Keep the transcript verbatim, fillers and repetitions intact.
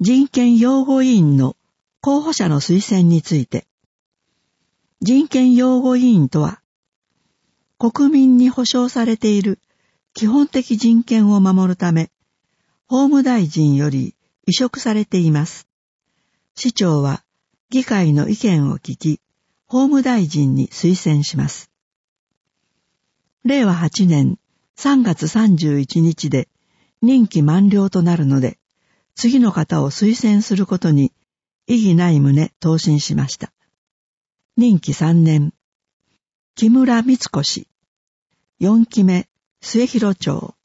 人権擁護委員の候補者の推薦について、人権擁護委員とは、国民に保障されている基本的人権を守るため、法務大臣より委嘱されています。市長は議会の意見を聞き、法務大臣に推薦します。れいわはちねんさんがつさんじゅういちにちで任期満了となるので、次の方を推薦することに異議ない旨答申しました。任期さんねん、木村光子氏、よんきめ末広町。